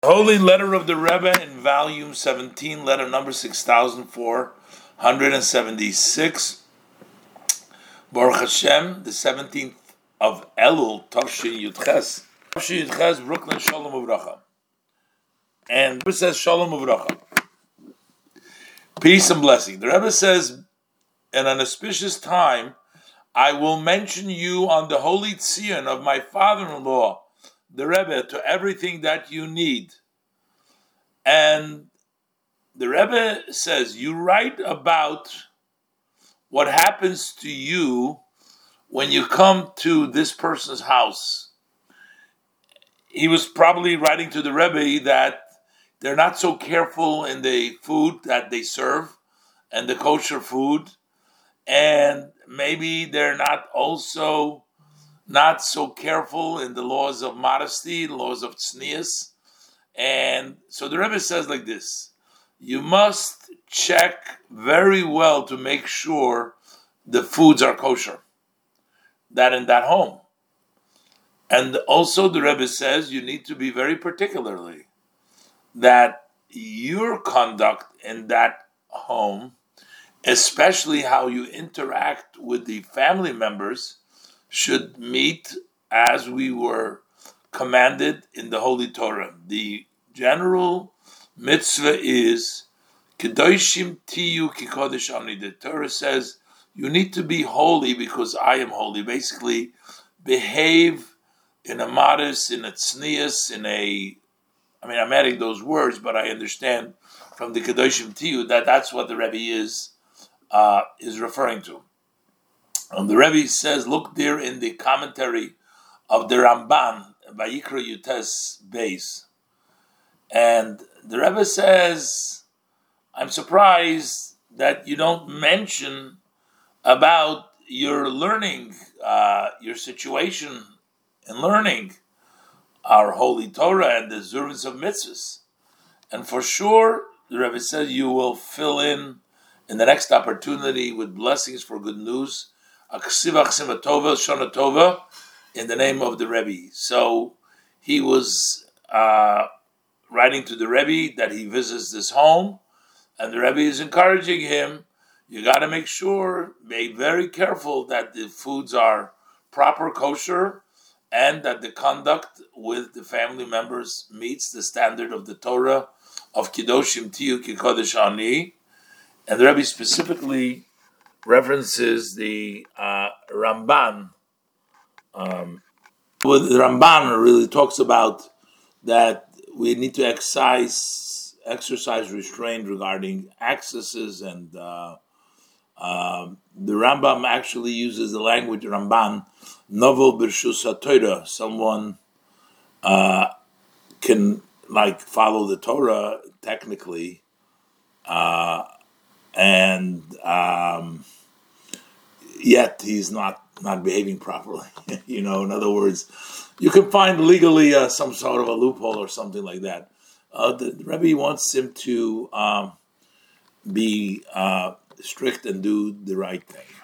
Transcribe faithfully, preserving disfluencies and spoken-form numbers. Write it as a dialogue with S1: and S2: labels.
S1: Holy Letter of the Rebbe in volume seventeen, letter number six thousand four hundred seventy-six. Baruch Hashem, the seventeenth of Elul, Tavshin Yudches. Tavshin Yudches, Brooklyn, Shalom Uvracha. And the Rebbe says, Shalom Uvracha. Peace and blessing. The Rebbe says, in an auspicious time, I will mention you on the holy tzion of my father-in-law, the Rebbe, to everything that you need. And the Rebbe says, you write about what happens to you when you come to this person's house. He was probably writing to the Rebbe that they're not so careful in the food that they serve and the kosher food, and maybe they're not also not so careful in the laws of modesty, the laws of tznius. And so the Rebbe says like this, you must check very well to make sure the foods are kosher, that in that home. And also the Rebbe says you need to be very particularly that your conduct in that home, especially how you interact with the family members, should meet as we were commanded in the Holy Torah. The general mitzvah is Kedoshim tiyu ki kodesh ani. The Torah says you need to be holy because I am holy. Basically, behave in a modest, in a tznius, in a. I mean, I'm adding those words, but I understand from the Kedoshim tiyu that that's what the Rebbe is uh, is referring to. And the Rebbe says, look there in the commentary of the Ramban, Vayikra Yutes Beis. And the Rebbe says, I'm surprised that you don't mention about your learning, uh, your situation in learning our Holy Torah and the observance of mitzvahs. And for sure, the Rebbe says you will fill in in the next opportunity with blessings for good news. Aksiva Aksima Tova, Shana Tova, in the name of the Rebbe. So he was uh, writing to the Rebbe that he visits this home, and the Rebbe is encouraging him, you got to make sure, be very careful that the foods are proper kosher, and that the conduct with the family members meets the standard of the Torah of Kedoshim Tiyu Ki Kodesh Ani. And the Rebbe specifically references the uh, Ramban. Um, with the Ramban really talks about that we need to exercise, exercise restraint regarding accesses, and uh, uh, the Rambam actually uses the language Ramban, Novel B'Rshus HaTorah. Someone uh, can like follow the Torah technically, uh, and um, yet he's not, not behaving properly. You know, in other words, you can find legally uh, some sort of a loophole or something like that. Uh, the, the Rebbe wants him to um, be uh, strict and do the right thing.